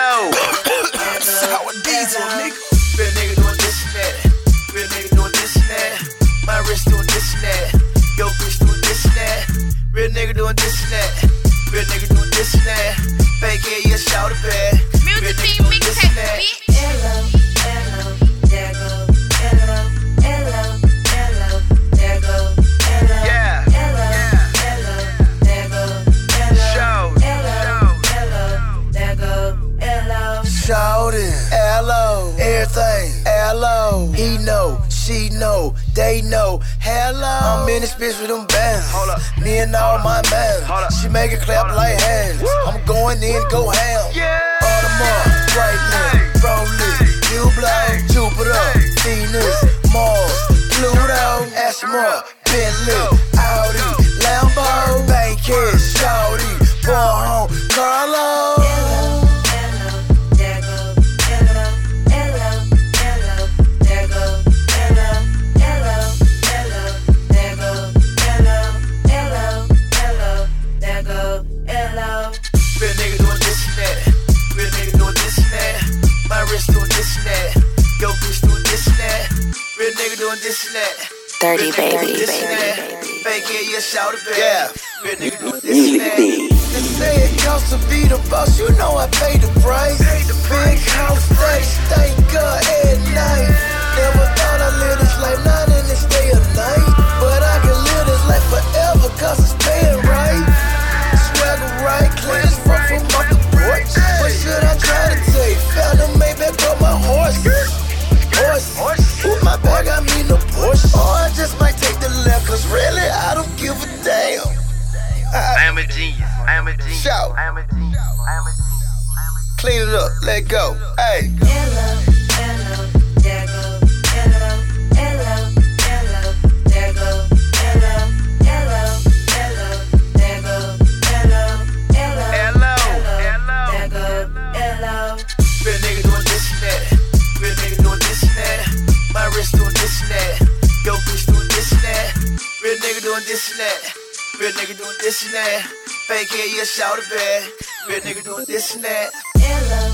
Hello. Sour diesel, nigga. Real nigga doing this and that. Real nigga doing this and that. My wrist doing this and that. Yo bitch doing this and that. Real nigga doing this and that. Real nigga doing this and that. Fake hair, yeah, shout it bad. Music team mixtape, bitch. Hello, hello, there go. Hello, hello, hello, there go. Hello, Yeah. hello, hello, there go. Hello, Show. hello, hello, there go. Hello. Shout it, hello, everything, hello. He know, she know, they know, hello. I'm in this bitch with them bands. Hold up. Me and all my man. Hold up. She make it clap like hands. I'm going in, go ham. Yeah. Audemars, Breitling, Rolex, Hublot, Jupiter, Venus, Mars, Pluto, Ashmore, Bentley, Audi, Lambo, Bankhead, Shawty, Born, Carlo. Hello, hello, there go. Hello, hello, hello, there go. Hello, hello, hello, there go. Hello, hello, hello, there go. Hello. Real nigga doing this and that. Real nigga doing this and that. My wrist doing this and that. Yo bitch doing this and that. Real nigga doing this and that. Dirty Real nigga doing baby, this and that. baby. Fake hair, yeah, shout it bad. Yeah. Real nigga doing this and that. They say it costs to be the boss, you know I pay the price. Big house, thank God at night. Never thought I'd live this life, not in this day or night. But I can live this life forever, cause it's paying right. Swagger right, clean as fuck from off the porch. What should I try to take? Found a Maybach on my horse. Ooh, my bag, I mean the Porsche. Or I just might take the left, cause really I don't give a damn. I am a genius. I am a genius. Shout. I am a genius. I am a genius. Clean it up, let go. Hey. Hello, hello, there go. Hello, hello, hello, there go. Hello, hello, hello, there go. Hello, hello, Hello. there go. Hello. Real nigga doing this and that. Real nigga doing this and that. My wrist doing this and that. Yo bitch doing this and that. Real nigga doing this and that. Real nigga doing this and that. Fake hair, yeah, shout it bad. Real nigga doing this and that. Hello,